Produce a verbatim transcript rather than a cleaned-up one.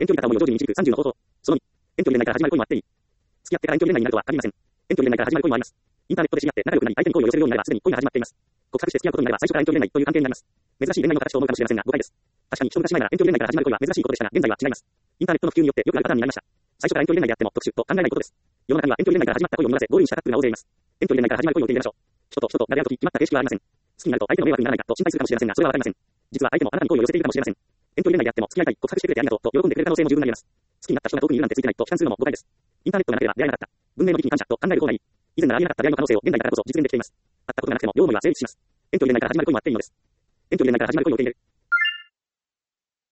遠距離片思いを上手に導くさんじゅうの方法。そのに、遠距離恋愛から始まる恋もあっていい。付き合ってから遠距離恋愛になるとは限りません。遠距離恋愛から始まる恋もあります。インターネットで知り合って仲良くなり相手に恋を寄せるようになればすでに恋が始まっています。告白して付き合うことになれば最初から遠距離恋愛という関係になります。珍しい恋愛の形と思うかもしれませんが誤解です。確かに一昔前なら遠距離恋愛から始まる恋は珍しいことでしたが現在は違います。インターネットの普及によってよくあるパターンになりました。最初から遠距離恋愛であっても特殊と考えないことです。世の中には遠距離恋愛から始まった恋を実らせゴールにしたカップルが大勢います。遠距離恋愛から始まる恋を受け入れましょう。人と人と撫で合うとき決まった形式はありません。好きになると相手の迷惑にならないかと心配するかもしれませんがそれはわかりません。実は相手もあなたに恋を寄せているかもしれません。遠距離恋愛であっても付き合いたい、告白してくれてありがとうと喜んでくれる可能性も十分あります。好きになった人が遠くにいるなんてついてないと悲観するのも誤解です。インターネットがなければ出会えなかった。文明の利器に感謝と考える方がいい。以前ならありえなかった出会いの可能性を現在だからこそ実現できています。会ったことがなくても両思いは成立します。遠距離恋愛から始まる恋もあっていいのです。遠距離恋愛から始まる恋を受け入れる。